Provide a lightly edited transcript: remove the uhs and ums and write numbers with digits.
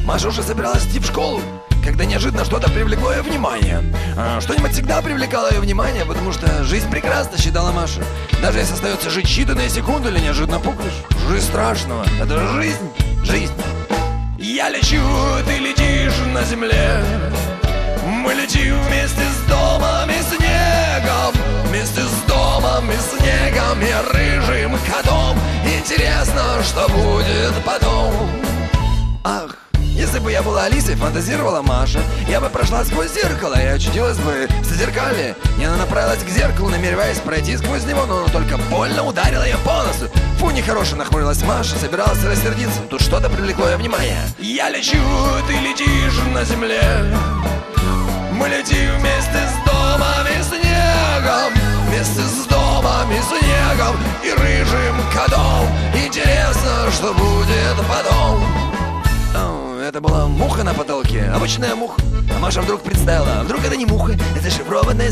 Маша уже собиралась идти в школу, когда неожиданно что-то привлекло ее внимание. Что-нибудь всегда привлекало ее внимание, потому что жизнь прекрасна, считала Маша. Даже если остается жить считанные секунды или неожиданно пукнешь, жизнь страшного. Это жизнь, жизнь. Я лечу, ты летишь на земле. Мы летим вместе с домом и снегом, вместе с домом и снегом и рыжим котом. Интересно, что будет потом. Ах, если бы я была Алисой, фантазировала Маша, я бы прошла сквозь зеркало и очутилась бы в зазеркалье. И она направилась к зеркалу, намереваясь пройти сквозь него, но она только больно ударила ее по носу. Фу, нехорошо нахмурилась Маша, собиралась рассердиться. Тут что-то привлекло ее внимание. Я лечу, ты летишь на земле. Мы летим вместе с домом и снегом, вместе с домом и снегом и рыжим котом. Интересно, что будет потом. Это была муха на потолке, обычная муха. А Маша вдруг представила, а вдруг это не муха, это шифрованная